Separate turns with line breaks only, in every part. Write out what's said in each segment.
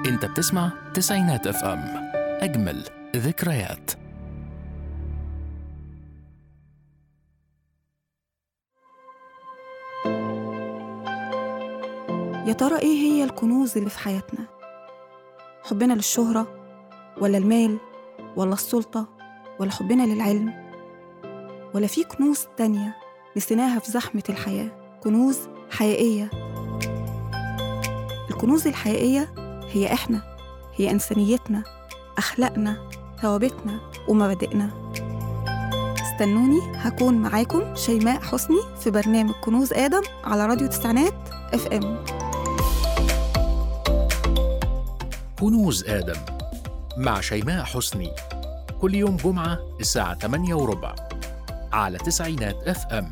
انت بتسمع تسعينات اف ام، اجمل ذكريات.
يا ترى ايه هي الكنوز اللي في حياتنا؟ حبنا للشهرة ولا المال ولا السلطة ولا حبنا للعلم، ولا في كنوز تانية نسيناها في زحمة الحياة؟ كنوز حقيقية. الكنوز الحقيقية هي إحنا، هي إنسانيتنا، أخلاقنا، ثوابتنا ومبادئنا. استنوني، هكون معاكم شيماء حسني في برنامج كنوز آدم على راديو تسعينات اف ام.
كنوز آدم مع شيماء حسني، كل يوم جمعة الساعة 8:15 على تسعينات اف ام.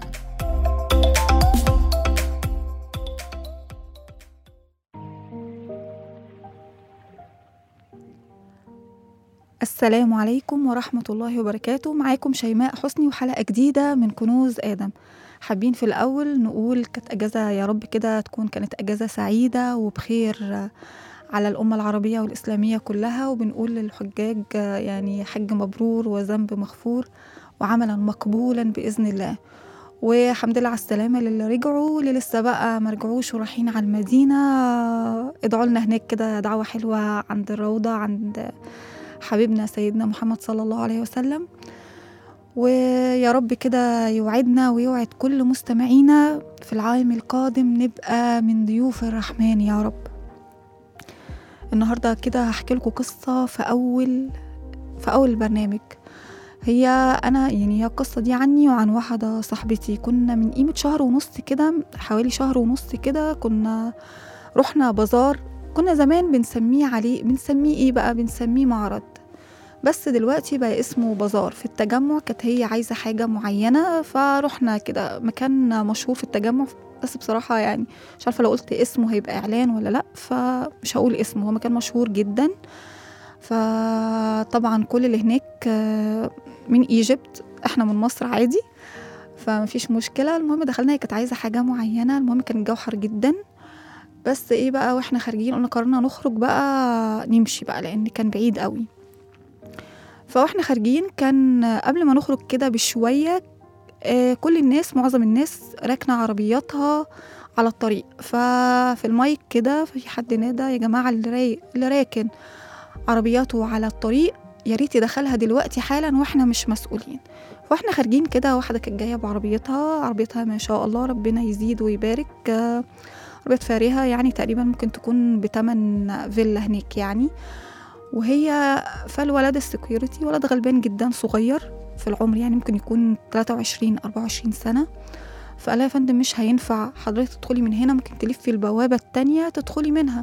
السلام عليكم ورحمة الله وبركاته. معاكم شيماء حسني وحلقة جديدة من كنوز آدم. حابين في الأول نقول كانت أجازة، يا رب كده تكون كانت أجازة سعيدة وبخير على الأمة العربية والإسلامية كلها، وبنقول للحجاج يعني حج مبرور وذنب مغفور وعملا مقبولا بإذن الله. وحمد لله على السلامة للي رجعوا، واللي لسه بقى مرجعوش ورايحين على المدينة ادعوا لنا هناك كده دعوة حلوة عند الروضة، عند حبيبنا سيدنا محمد صلى الله عليه وسلم. ويا رب كده يوعدنا ويوعد كل مستمعينا في العام القادم نبقى من ضيوف الرحمن يا رب. النهاردة كده هحكي لكم قصة في أول البرنامج. هي القصة دي عني وعن واحدة صاحبتي. كنا من قيمة شهر ونص كده، حوالي شهر ونص كده، كنا رحنا بازار. كنا زمان بنسميه ايه بقى، بنسميه معرض، بس دلوقتي بقى اسمه بازار في التجمع. كانت هي عايزة حاجة معينة فرحنا كده مكان مشهور في التجمع، بس بصراحة يعني مش عارفة لو قلت اسمه هيبقى إعلان ولا لأ، فمش هقول اسمه. هو مكان مشهور جدا، فطبعا كل اللي هناك من ايجيبت، احنا من مصر عادي، فمفيش مشكلة. المهم دخلنا، هي كانت عايزة حاجة معينة. المهم كان الجو حر جدا، بس ايه بقى، واحنا خارجين قلنا قررنا نخرج بقى نمشي بقى لان كان بعيد قوي. فاحنا خارجين كان قبل ما نخرج كده بشوية كل الناس، معظم الناس راكنة عربياتها على الطريق. ففي المايك كده في حد نادى، يا جماعة اللي راكن عربياته على الطريق يا ريت يدخلها دلوقتي حالا واحنا مش مسؤولين. واحنا خارجين كده واحدة كانت جاية بعربيتها ما شاء الله ربنا يزيد ويبارك، عربية فارهة يعني تقريبا ممكن تكون بتمن فيلا هناك يعني. وهي فالولد السكيورتي ولد غلبان جدا صغير في العمر، يعني ممكن يكون 23-24 سنة. فقال يا فندم مش هينفع حضرتك تدخلي من هنا، ممكن تلفي البوابة التانية تدخلي منها.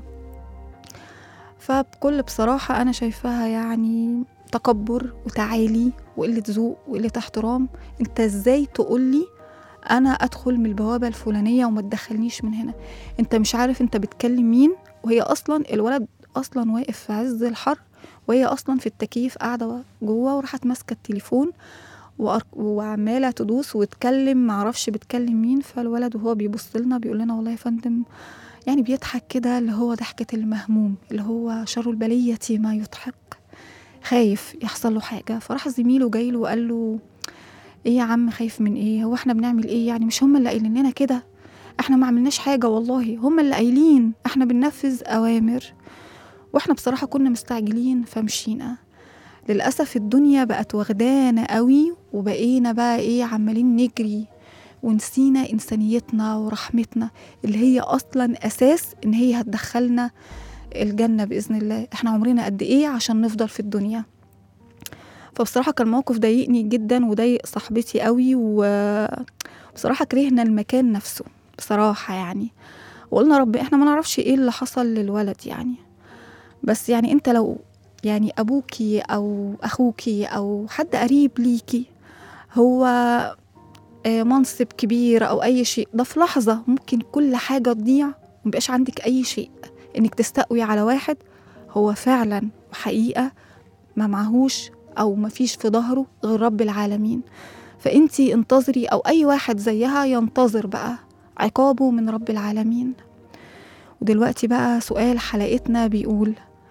فبكل بصراحة أنا شايفاها يعني تكبر وتعالي وقلة ذوق وقلة احترام. انت ازاي تقولي أنا أدخل من البوابة الفلانية وما تدخلنيش من هنا؟ انت مش عارف انت بتكلم مين. وهي أصلا الولد أصلا واقف في عز الحر، وهي أصلا في التكييف قاعدة جوه، وراحت ماسكة التليفون وعمالة تدوس وتكلم، معرفش بتكلم مين. فالولد وهو بيبص لنا بيقول لنا والله يا فندم، يعني بيضحك كده اللي هو ضحكة المهموم، اللي هو شر البلية ما يضحك، خايف يحصل له حاجة. فراح زميله جاي له وقال له ايه يا عم خايف من ايه؟ هو احنا بنعمل ايه يعني؟ مش هم اللي قايلين لنا كده؟ احنا ما عملناش حاجة والله، هم اللي قايلين، احنا بننفذ اوامر. واحنا بصراحة كنا مستعجلين فمشينا. للأسف الدنيا بقت واخدانا قوي، وبقينا بقى ايه عمالين نجري، ونسينا إنسانيتنا ورحمتنا اللي هي أصلا أساس إن هي هتدخلنا الجنة بإذن الله. إحنا عمرنا قد إيه عشان نفضل في الدنيا؟ فبصراحة كان موقف ضايقني جدا وضايق صاحبتي قوي، وبصراحة كرهنا المكان نفسه بصراحة يعني. وقلنا رب إحنا ما نعرفش إيه اللي حصل للولد يعني، بس يعني أنت لو يعني أبوكي أو أخوكي أو حد قريب ليكي هو منصب كبير أو أي شيء، ده في لحظة ممكن كل حاجة تضيع ومبقاش عندك أي شيء. إنك تستقوي على واحد هو فعلا وحقيقة ما معهوش أو ما فيش في ظهره غير رب العالمين. فأنتي انتظري، أو أي واحد زيها ينتظر بقى عقابه من رب العالمين. ودلوقتي بقى سؤال حلقتنا بيقول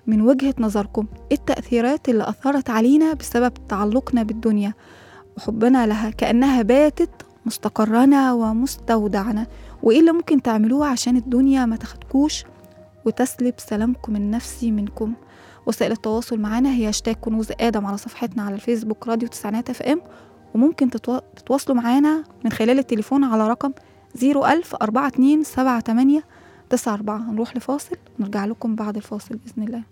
من وجهة نظركم إيه التأثيرات اللي أثرت علينا بسبب تعلقنا بالدنيا وحبنا لها كأنها باتت مستقرنا ومستودعنا، وإيه اللي ممكن تعملوه عشان الدنيا ما تاخدكوش وتسلب سلامكم النفسي منكم. وسائل التواصل معنا هي هاشتاج كنوز آدم على صفحتنا على الفيسبوك راديو تسعينات اف ام، وممكن تتواصلوا معنا من خلال التليفون على رقم 010427894. هنروح لفاصل ونرجع لكم بعد الفاصل بإذن الله.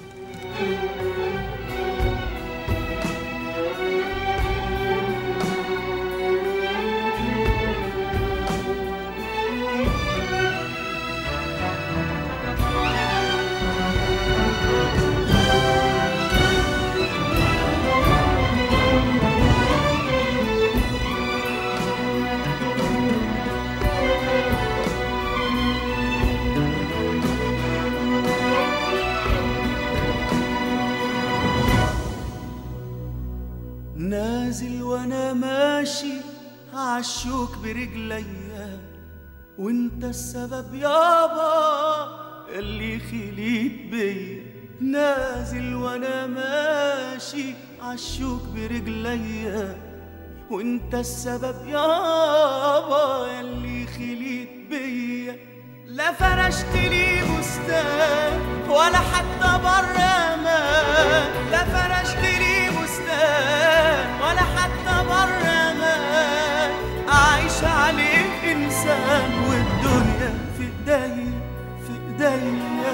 نازل وانا ماشي عالشوك برجليا، وانت السبب يابا اللي خليت بيا. نازل وانا ماشي عالشوك برجليا، وانت السبب يابا اللي خليت بيا. لا فرشت لي بستان ولا حتى برا ما، لا فرشت لي بستان ولا حتى برا ما، أعيش عليه إنسان والدنيا في إيديا في إيديا.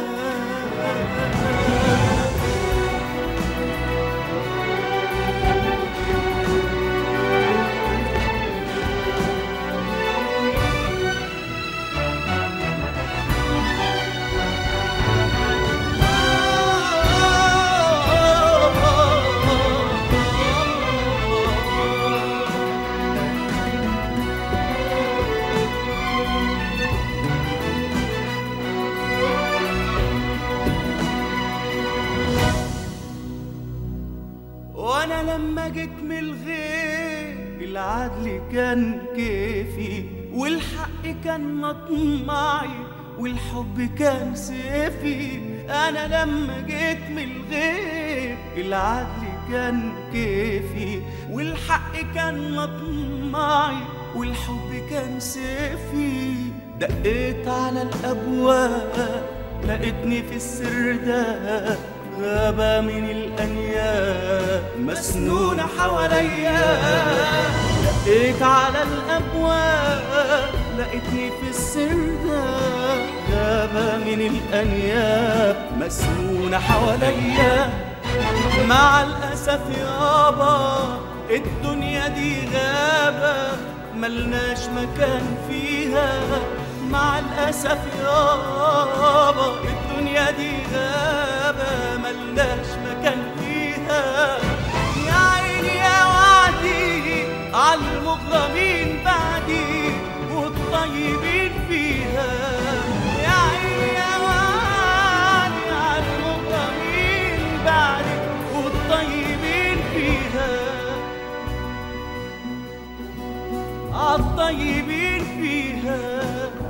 وانا لما جيت من الغيب العدل كان كيفي، والحق كان مطمعي، والحب كان سيفي. انا لما جيت من الغيب العدل كان كيفي، والحق كان مطمعي، والحب كان سيفي. دقيت على الابواب لقيتني في السر ده، غابة من الأنياب مسنونة حواليا. دقيت على الأبواب لقيتني في السر ده، غابة من الأنياب مسنونة حواليا. مع الأسف يابا الدنيا دي غابة ملناش مكان فيها. مع الأسف يابا الدنيا دي غابة ملناش مكان فيها. يا عيني يا وعدي عالمظلمين بعدي والطيبين فيها. يا عيني يا وعدي عالمظلمين بعدي والطيبين فيها. عالطيبين فيها،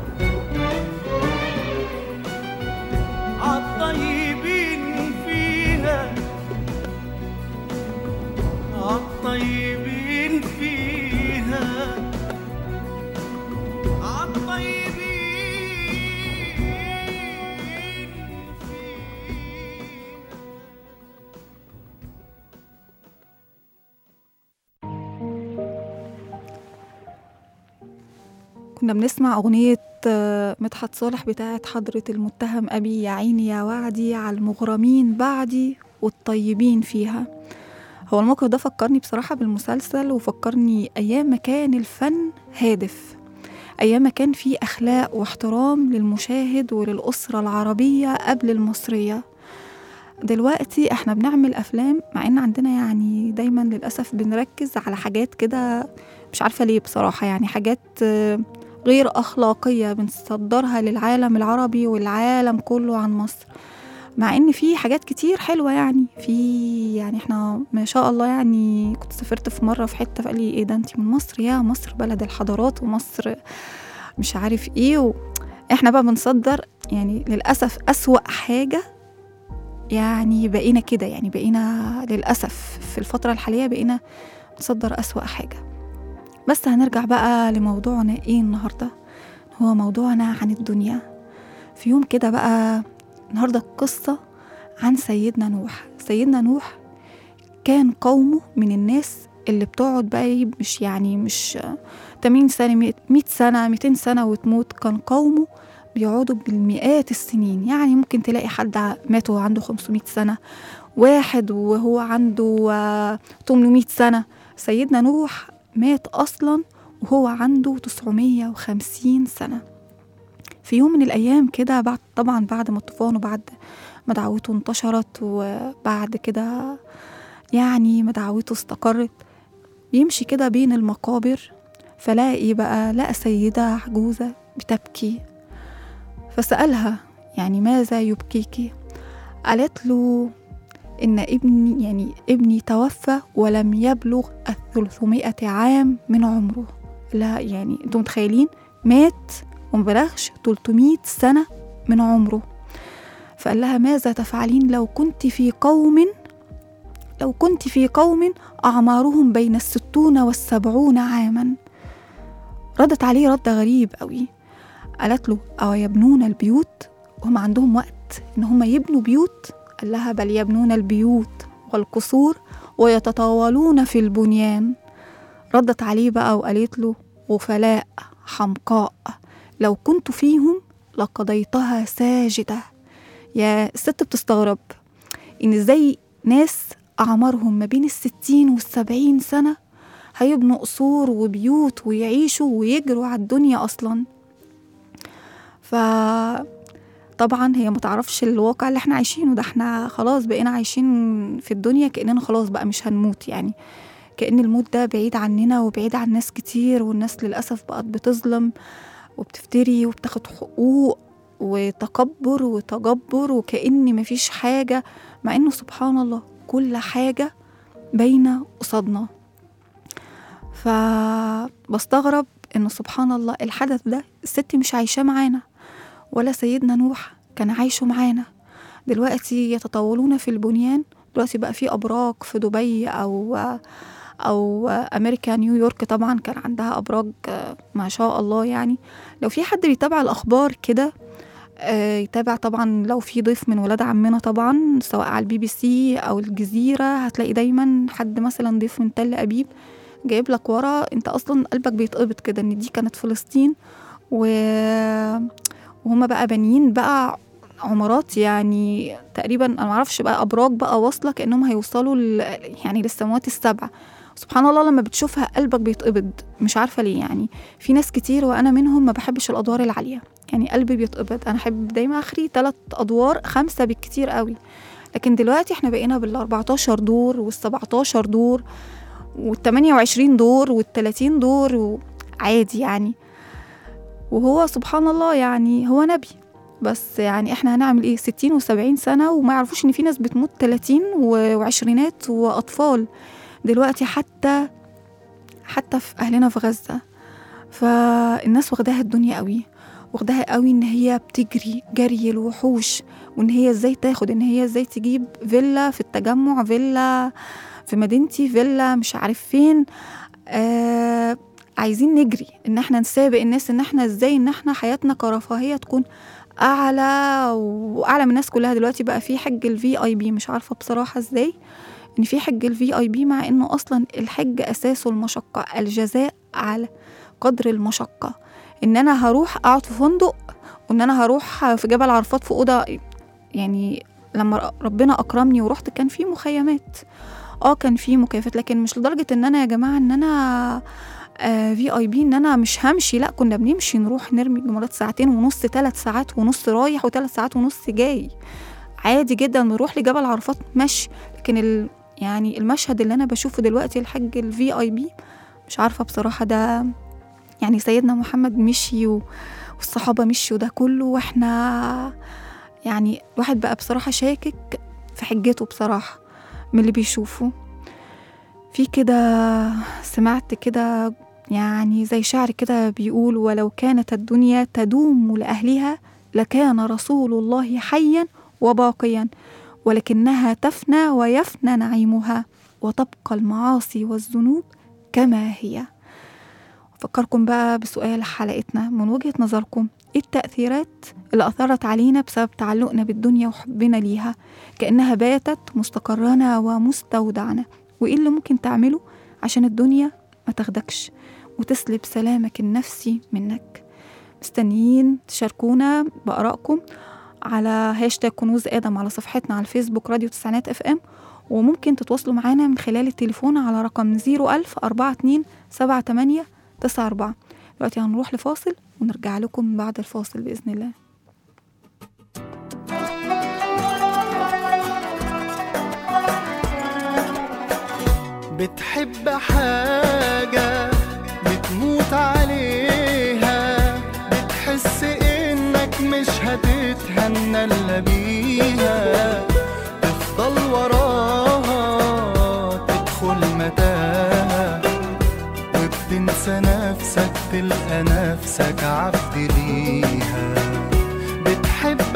عالطيبين فيها، عالطيبين فيها، عالطيبين فيها.
كنا بنسمع أغنية مدحت صالح بتاعت حضرة المتهم أبي، يا عيني يا وعدي على المغرمين بعدي والطيبين فيها. هو الموقف ده فكرني بصراحة بالمسلسل، وفكرني أيام ما كان الفن هادف، أيام ما كان فيه أخلاق واحترام للمشاهد وللأسرة العربية قبل المصرية. دلوقتي احنا بنعمل أفلام مع إن عندنا يعني دايما للأسف بنركز على حاجات كده مش عارفة ليه بصراحة، يعني حاجات غير أخلاقية بنصدرها للعالم العربي والعالم كله عن مصر، مع إن في حاجات كتير حلوة. يعني احنا ما شاء الله. يعني كنت سافرت في مرة في حتة فقال لي ايه ده انتي من مصر؟ يا مصر بلد الحضارات ومصر مش عارف ايه. احنا بقى بنصدر يعني للأسف أسوأ حاجة يعني بقينا كده، يعني بقينا للأسف في الفترة الحالية بقينا نصدر أسوأ حاجة. بس هنرجع بقى لموضوعنا إيه النهاردة. هو موضوعنا عن الدنيا. في يوم كده بقى النهاردة القصة عن سيدنا نوح. سيدنا نوح كان قومه من الناس اللي بتقعد بقى مش 80 سنة 100 سنة 200 سنة وتموت. كان قومه بيقعدوا بالمئات السنين، يعني ممكن تلاقي حد مات وهو عنده 500 سنة، واحد وهو عنده 800 سنة. سيدنا نوح مات أصلا وهو عنده 950 سنة. في يوم من الأيام كده بعد ما الطوفان وبعد ما دعوته انتشرت وبعد كده يعني ما دعوته استقرت، بيمشي كده بين المقابر لقى سيدة عجوزة بتبكي. فسألها يعني ماذا يبكيك؟ قالت له إن ابني توفى ولم يبلغ 300 عام من عمره. لا يعني انتم متخيلين، مات ومبلغش 300 سنة من عمره. فقال لها ماذا تفعلين لو كنت في قوم أعمارهم بين 60 و70 عاما؟ ردت عليه رد غريب قوي. قالت له أو يبنون البيوت وهم عندهم وقت إن هم يبنوا بيوت؟ قال لها بل يبنون البيوت والقصور ويتطاولون في البنيان. ردت عليه بقى وقالت له غفلاء حمقاء، لو كنت فيهم لقضيتها ساجدة. يا الست بتستغرب إن إزاي ناس أعمارهم ما بين 60 و70 سنة هيبنوا قصور وبيوت ويعيشوا ويجروا على الدنيا أصلا. فطبعا هي متعرفش الواقع اللي احنا عايشينه ده. احنا خلاص بقينا عايشين في الدنيا كأننا خلاص بقى مش هنموت، يعني كأن الموت ده بعيد عننا وبعيد عن ناس كتير. والناس للأسف بقت بتظلم وبتفتري وبتاخد حقوق وتكبر وتجبر وكأن مفيش حاجة، مع إنه سبحان الله كل حاجة باينة قصادنا. فبستغرب إنه سبحان الله الحدث ده الست مش عايشة معانا ولا سيدنا نوح كان عايشه معانا. دلوقتي يتطاولون في البنيان. دلوقتي بقى في أبراج في دبي أو أمريكا نيويورك طبعا كان عندها أبراج ما شاء الله. يعني لو في حد بيتابع الأخبار كده يتابع طبعا، لو في ضيف من ولاد عمنا طبعا سواء على BBC أو الجزيرة هتلاقي دايما حد مثلا ضيف من تل أبيب جايب لك ورا، انت أصلا قلبك بيتقبض كده ان دي كانت فلسطين وهم بقى بانيين بقى عمارات، يعني تقريبا انا معرفش بقى ابراج بقى واصله كانهم هيوصلوا يعني للسماوات السبع. سبحان الله لما بتشوفها قلبك بيتقبض، مش عارفه ليه. يعني في ناس كتير وانا منهم ما بحبش الادوار العاليه، يعني قلبي بيتقبض. انا احب دايما اخري 3 أدوار 5 بالكتير قوي. لكن دلوقتي احنا بقينا بال14 دور وال17 دور وال28 دور وال30 دور عادي يعني. وهو سبحان الله يعني هو نبي، بس يعني احنا هنعمل ايه؟ 60 و70 سنة وما يعرفوش ان في ناس بتموت 30 وعشرينات واطفال دلوقتي. حتى في اهلنا في غزة، فالناس واخداها الدنيا قوي، واخداها قوي ان هي بتجري جري الوحوش، وان هي ازاي تاخد، ان هي ازاي تجيب فيلا في التجمع، فيلا في مدينتي، فيلا مش عارف فين. عايزين نجري ان احنا نسابق الناس، ان احنا ازاي ان احنا حياتنا كرفاهية تكون اعلى واعلى من الناس كلها. دلوقتي بقى في حج الVIP، مش عارفة بصراحة ازاي ان في حج الVIP، مع انه اصلا الحج اساسه المشقة، الجزاء على قدر المشقة. ان انا هروح اقعد في فندق، وان انا هروح في جبل عرفات في اوضة. يعني لما ربنا اكرمني ورحت كان في مخيمات، كان في مكيفات، لكن مش لدرجة ان انا يا جماعة ان انا VIP ان انا مش همشي. لا، كنا بنمشي نروح نرمي الجمرات 2.5 ساعات 3 ساعات ونص رايح و3 ساعات ونص جاي عادي جدا. نروح لجبل عرفات مشي. لكن يعني المشهد اللي انا بشوفه دلوقتي الحج الVIP مش عارفة بصراحة. ده يعني سيدنا محمد مشي والصحابة مشي وده كله، واحنا يعني الواحد بقى بصراحة شاكك في حجته بصراحة من اللي بيشوفه. في كده سمعت كده يعني زي شعر كده بيقول: ولو كانت الدنيا تدوم لأهلها لكان رسول الله حيا وباقيا، ولكنها تفنى ويفنى نعيمها، وتبقى المعاصي والذنوب كما هي. أفكركم بقى بسؤال حلقتنا، من وجهة نظركم إيه التأثيرات اللي أثرت علينا بسبب تعلقنا بالدنيا وحبنا ليها كأنها باتت مستقرنا ومستودعنا؟ وإيه اللي ممكن تعمله عشان الدنيا ما تاخدكش وتسلب سلامك النفسي منك؟ مستنيين تشاركونا بآرائكم على هاشتاج كنوز آدم على صفحتنا على الفيسبوك راديو تسعينات FM، وممكن تتواصلوا معنا من خلال التليفون على رقم 010427894. دلوقتي هنروح لفاصل ونرجع لكم بعد الفاصل بإذن الله.
بتحب حاجة بتموت عليها، بتحس إنك مش هتتهنى إلا بيها، تفضل وراها تدخل متاهة، وبتنسى نفسك تلقى نفسك عبد ليها. بتحب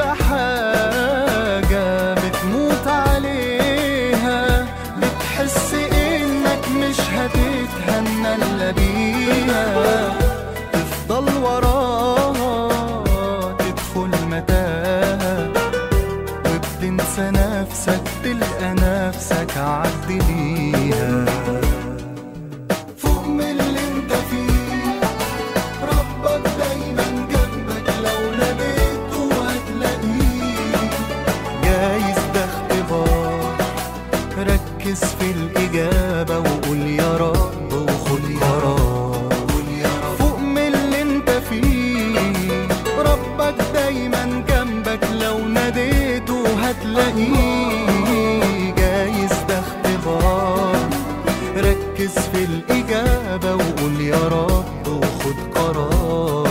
حاجة بتموت عليها، بتحس إنك مش هتتهنى إلا بيها، تفضل وراها تدخل متاهة، وبتنسى نفسك تلقى نفسك عبد ليها. فوق من اللي انت فيه، ربك دايما جنبك، لو ناديته هتلاقيه. جايز ده اختبار، ركز في الإجابة وقول يا رب وخد قرار. فوق من اللي انت فيه، ربك دايما جنبك، لو ناديته هتلاقيه. جايز ده اختبار، ركز في الإجابة وقول يا رب وخد قرار.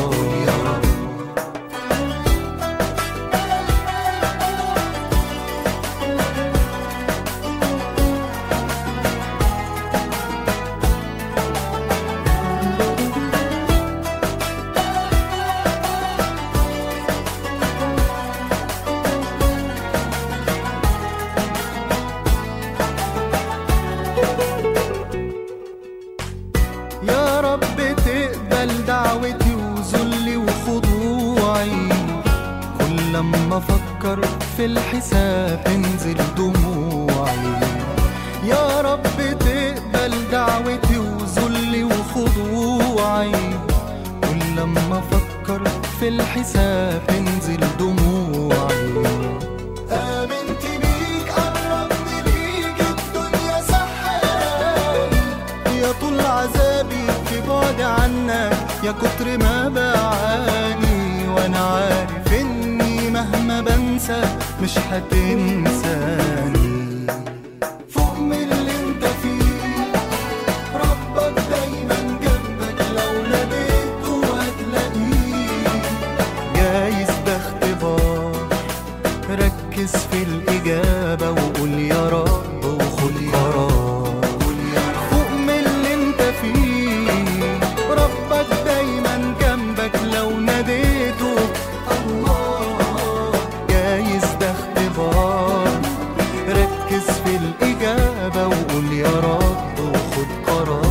يا رب تقبل دعوتي وذلي وخضوعي، كل لما افكر في الحساب تنزل دموعي. يا رب تقبل دعوتي وذلي وخضوعي، كل لما افكر في الحساب تنزل دموعي. آمنت بيك قربت ليك، الدنيا سحراني، يا طول عذابي في بعد عنك، يا كتر ما بعاني، وانا عارف اني مهما بنسى مش هتنساني. فوق من اللي انت فيه، ربك دايما جنبك، لو ناديته هتلاقيه. جايز ده اختبار، ركز في الإجابة وقول يا رب وخد قرار. فوق من اللي انت فيه، ربك دايما جنبك، لو ناديته الله. جايز ده اختبار، ركز في الإجابة وقول يا رب وخد قرار.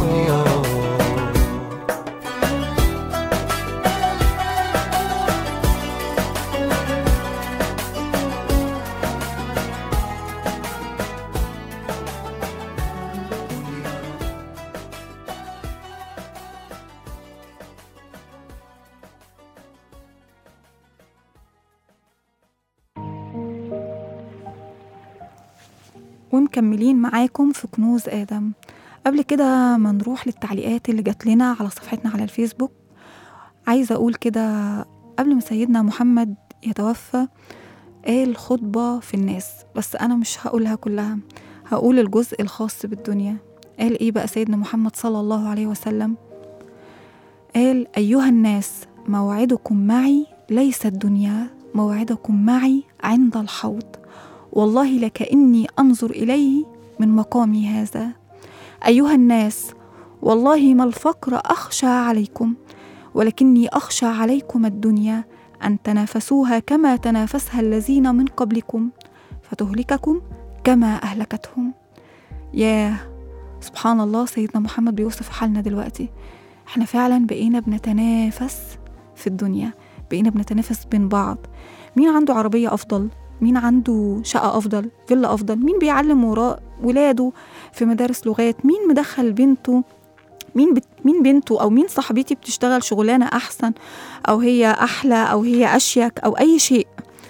ومكملين معاكم في كنوز آدم. قبل كده ما نروح للتعليقات اللي جات لنا على صفحتنا على الفيسبوك، عايزة أقول كده قبل ما سيدنا محمد يتوفى قال خطبة في الناس، بس أنا مش هقولها كلها، هقول الجزء الخاص بالدنيا. قال إيه بقى سيدنا محمد صلى الله عليه وسلم؟ قال: أيها الناس، موعدكم معي ليس الدنيا، موعدكم معي عند الحوض، والله لكأني أنظر إليه من مقامي هذا. أيها الناس، والله ما الفقر أخشى عليكم، ولكني أخشى عليكم الدنيا، أن تنافسوها كما تنافسها الذين من قبلكم، فتهلككم كما أهلكتهم. يا سبحان الله، سيدنا محمد بيوصف حالنا دلوقتي. احنا فعلا بقينا بنتنافس في الدنيا، بقينا بنتنافس بين بعض. مين عنده عربية أفضل؟ مين عنده شقة أفضل؟ فيلا أفضل؟ مين بيعلم وراء ولاده في مدارس لغات؟ مين مدخل بنته؟ مين بنته أو مين صاحبتي بتشتغل شغلانة أحسن، أو هي أحلى، أو هي أشيك، أو أي شيء.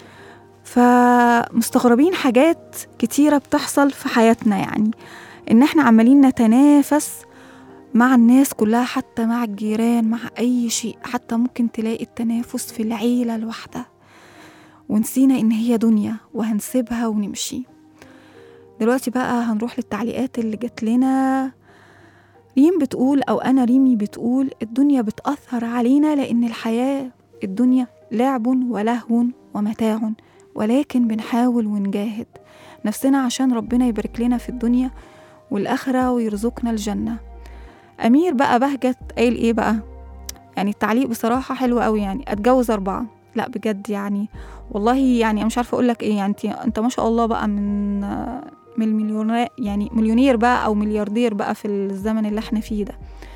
فمستغربين حاجات كتيرة بتحصل في حياتنا، يعني إن احنا عمالين نتنافس مع الناس كلها، حتى مع الجيران، مع أي شيء. حتى ممكن تلاقي التنافس في العيلة الواحدة، ونسينا إن هي دنيا وهنسيبها ونمشي. دلوقتي بقى هنروح للتعليقات اللي جت لنا. ريم بتقول، أو أنا ريمي بتقول: الدنيا بتأثر علينا لأن الحياة الدنيا لعب ولهو ومتاع، ولكن بنحاول ونجاهد نفسنا عشان ربنا يبارك لنا في الدنيا والآخرة ويرزقنا الجنة. أمير بقى بهجت قايل إيه بقى؟ يعني التعليق بصراحة حلو قوي، يعني أتجوز 4. لا بجد يعني والله، يعني أنا مش عارفة أقول لك إيه. يعني أنت ما شاء الله بقى من المليونير، يعني مليونير بقى أو ملياردير بقى في الزمن اللي احنا فيه ده.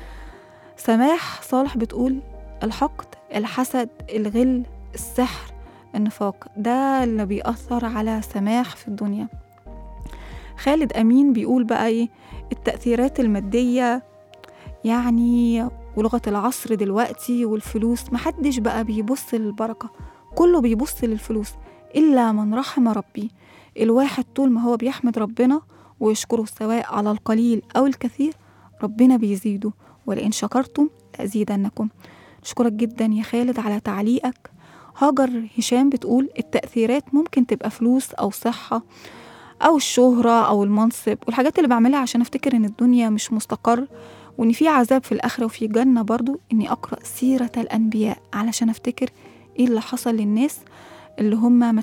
سماح صالح بتقول: الحقد، الحسد، الغل، السحر، النفاق، ده اللي بيأثر على سماح في الدنيا. خالد أمين بيقول بقى إيه؟ التأثيرات المادية يعني، ولغة العصر دلوقتي، والفلوس. محدش بقى بيبص للبركة، كله بيبص للفلوس إلا من رحم ربي. الواحد طول ما هو بيحمد ربنا ويشكره سواء على القليل أو الكثير، ربنا بيزيده، ولئن شكرتم لأزيدنكم. نشكرك جدا يا خالد على تعليقك. هاجر هشام بتقول: التأثيرات ممكن تبقى فلوس أو صحة أو الشهرة أو المنصب والحاجات اللي بعملها عشان أفتكر إن الدنيا مش مستقر، وإن في عذاب في الآخرة وفي جنة برضو. إني أقرأ سيرة الأنبياء علشان أفتكر إيه اللي حصل للناس اللي هم ما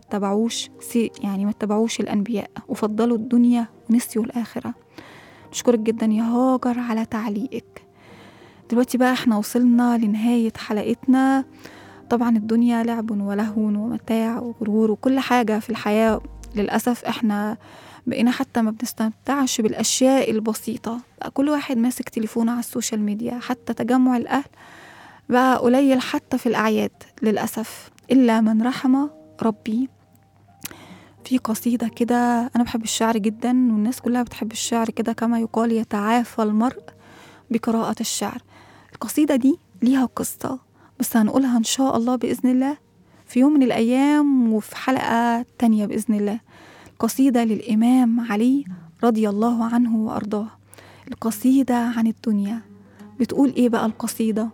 اتبعوش الأنبياء وفضلوا الدنيا ونسيوا الآخرة. نشكرك جدا يا هاجر على تعليقك. دلوقتي بقى احنا وصلنا لنهاية حلقتنا. طبعا الدنيا لعب ولهو ومتاع وغرور وكل حاجة في الحياة. للأسف احنا بقينا حتى ما بنستمتعش بالأشياء البسيطة، بقى كل واحد ماسك تليفونه على السوشيال ميديا. حتى تجمع الأهل بقى قليل حتى في الأعياد للأسف، إلا من رحم ربي. في قصيدة كده، أنا بحب الشعر جدا والناس كلها بتحب الشعر كده، كما يقال: يتعافى المرء بقراءة الشعر. القصيدة دي ليها قصة، بس هنقولها إن شاء الله بإذن الله في يوم من الأيام وفي حلقة تانية بإذن الله. قصيدة للإمام علي رضي الله عنه وأرضاه. القصيدة عن الدنيا. بتقول إيه بقى القصيدة؟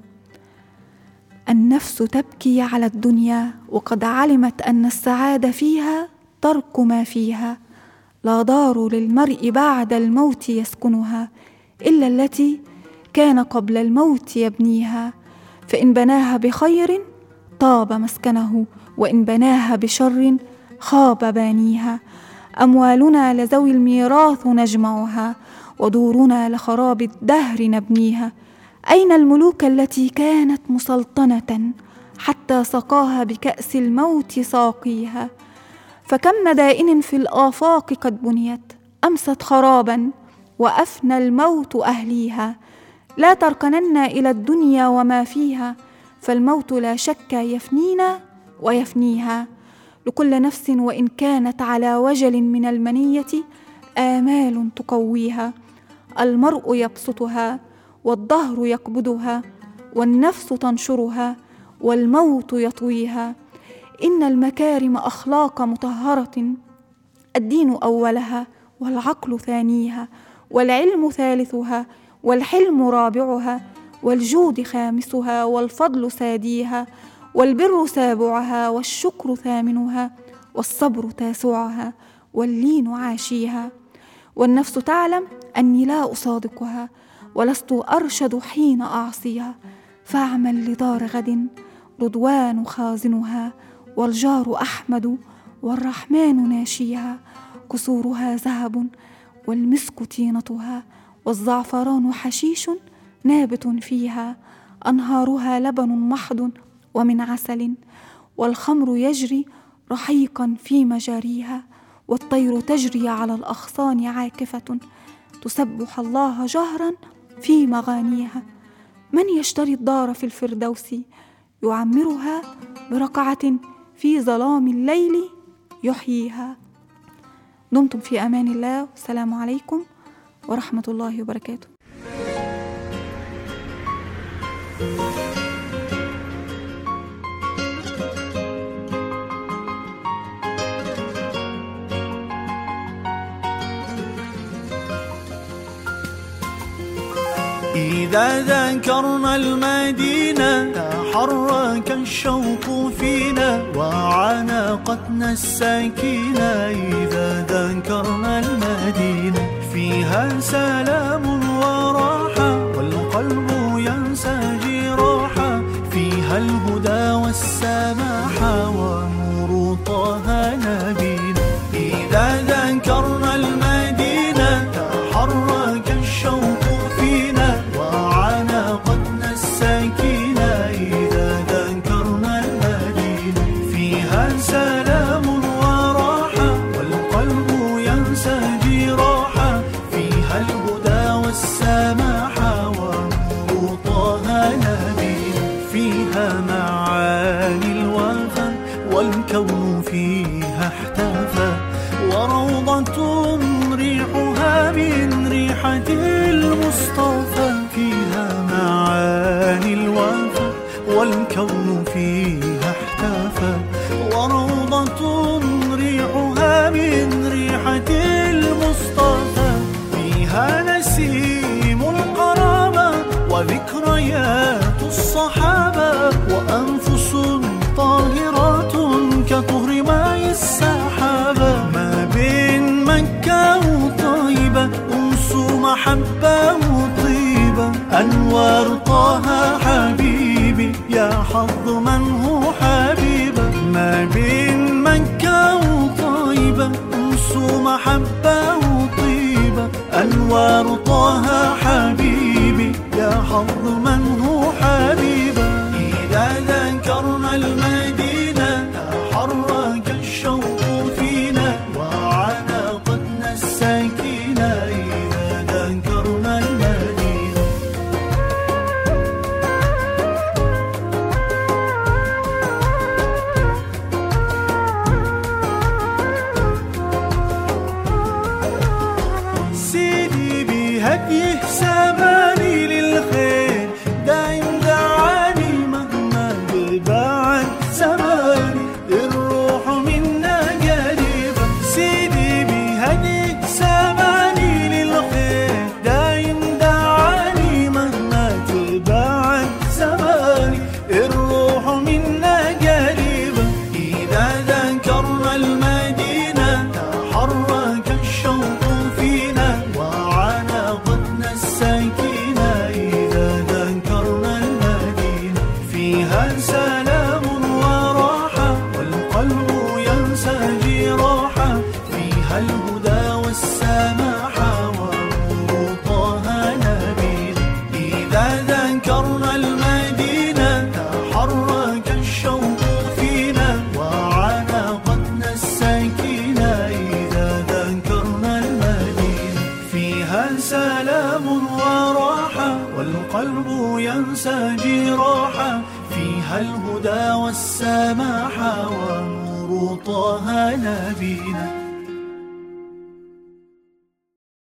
النفس تبكي على الدنيا وقد علمت أن السعادة فيها ترك ما فيها، لا دار للمرء بعد الموت يسكنها إلا التي كان قبل الموت يبنيها، فإن بناها بخير طاب مسكنه، وإن بناها بشر خاب بانيها. أموالنا لذوي الميراث نجمعها، ودورنا لخراب الدهر نبنيها. أين الملوك التي كانت مسلطنة حتى سقاها بكأس الموت ساقيها؟ فكم مدائن في الآفاق قد بنيت أمست خرابا وأفنى الموت أهليها. لا تركنن إلى الدنيا وما فيها، فالموت لا شك يفنينا ويفنيها. لكل نفس وإن كانت على وجل من المنية آمال تقويها. المرء يبسطها والدهر يقبضها، والنفس تنشرها والموت يطويها. إن المكارم أخلاق مطهرة، الدين أولها والعقل ثانيها، والعلم ثالثها والحلم رابعها، والجود خامسها والفضل ساديها، والبر سابعها والشكر ثامنها، والصبر تاسعها واللين عاشيها. والنفس تعلم أني لا أصادقها ولست أرشد حين أعصيها، فاعمل لدار غد رضوان خازنها، والجار أحمد والرحمن ناشيها. قصورها ذهب والمسك طينتها، والزعفران حشيش نابت فيها. أنهارها لبن محض ومن عسل، والخمر يجري رحيقا في مجاريها. والطير تجري على الأغصان عاكفة تسبح الله جهرا في مغانيها. من يشتري الدار في الفردوس يعمرها برقعة في ظلام الليل يحييها. دمتم في أمان الله، والسلام عليكم ورحمة الله وبركاته.
إذا ذكرنا المدينة تحرك الشوق فينا وعانقتنا السكينة. إذا ذكرنا المدينة فيها سلام وراحة والقلب ينسى راحة. فيها الهدى والسماحة ونور طه نبينا. إذا ذكرنا المدينة تحرك الشوق فينا وعانقتنا السكينة. إذا ذكرنا المدينة فيها سلام وراحة والقلب ينسى راحة. فيها الهدى والسماحة ونور طه نبينا. فيها معاني الوفا والكون فيها احتفى وروضة ريحها من ريحة المصطفى. فيها معاني الوفا والكون فيها احتفى وروضة ريحها من ريحة المصطفى. فيها نسيم القرابة وذكريات الصحابة وأنفس طاهرات كطهر ماء السحابة. ما بين مكة وطيبة أنس محبة وطيبة. أنوار طه حبيبي يا حظ من هو حبيبة. ما بين مكة وطيبة أنس محبة وطيبة. أنوار طه حبيبي يا حظ من هو حبيبة. إذا ذكرنا المدينة تحرك الشوق فينا وعانقتنا السكينة. إذا ذكرنا المدينة سيدي بهديه سباني للخير دايم دعاني مهما بعد زماني. الروح منا قريبة سيدي بهديه سباني للخير دايم دعاني مهما بعد زماني. الروح منا قريبة. إذا ذكرنا المدينة تحرك الشوق فينا وعانقتنا السكينة. إذا ذكرنا المدينة فيها سلام وراحة والقلب ينسى راحة. فيها الهدى والسماحة ونور طه نبينا. إذا ذكرنا المدينة تحرك الشوق فينا وعانقتنا السكينة. إذا ذكرنا المدينة فيها سلام وراحة والقلب ينسى راحة. فيها الهدى والسماحة ونور طه نبينا.